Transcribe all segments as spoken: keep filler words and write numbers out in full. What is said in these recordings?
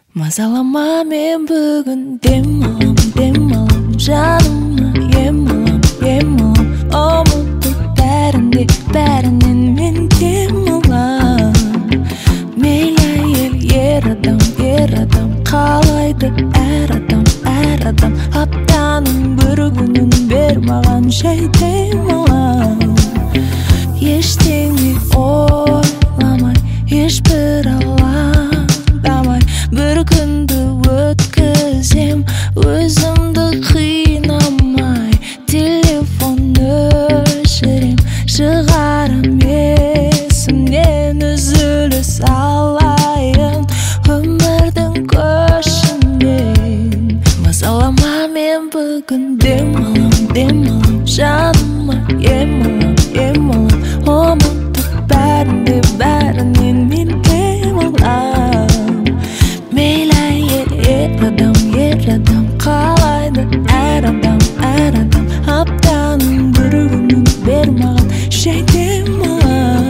Мазалама мен бүгін дем алам, дем алам, жаныма ем алам, ем алам. Ұмытып бәрінде, бәрінен мен дем алам. Мейлі әйел, ер адам, ер адам, қалайды әр адам, әр адам. Аптаның бір күнін бер маған, жай дем алам. Ештеңе ойламай, ешбір алаңдамай, бір күнді өткізем, өзімді қинамай. Телефон өшірем, шығарам есімнен, үзіліс алайын өмірдің көшінен. Мазалама мен бүгін дем алам, дем алам, жаныма ем алам, ем алам. Ұмытып бәрінде, бәрінен мен дем алам. Мейлі әйел, ер адам, ер адам, қалайды әр адам, әр адам. Аптаның бір күнін бер маған, жай дем алам.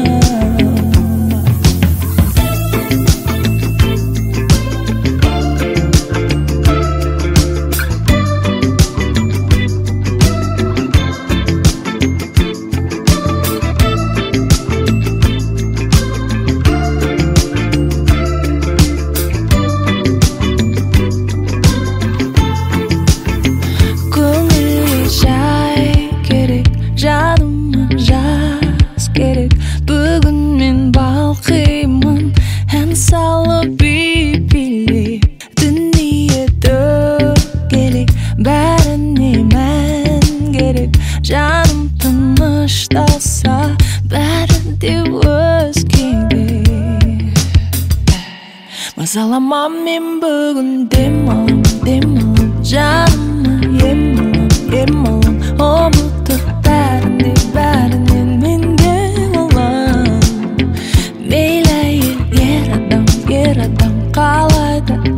Жаныма жас керек, бүгін мен балқимын, ән салып би-билеп, дүние дөңгелек, бәріне мән керек. Жаным тынышталса, бәрінде өзгеге. Мазалама мен бүгін дем алам, дем алам, жаныма ем алам, ем алам. Ұмытып бәрінде, бәрінен мен дем алам. Мейлі әйел, ер адам, ер адам, қалайды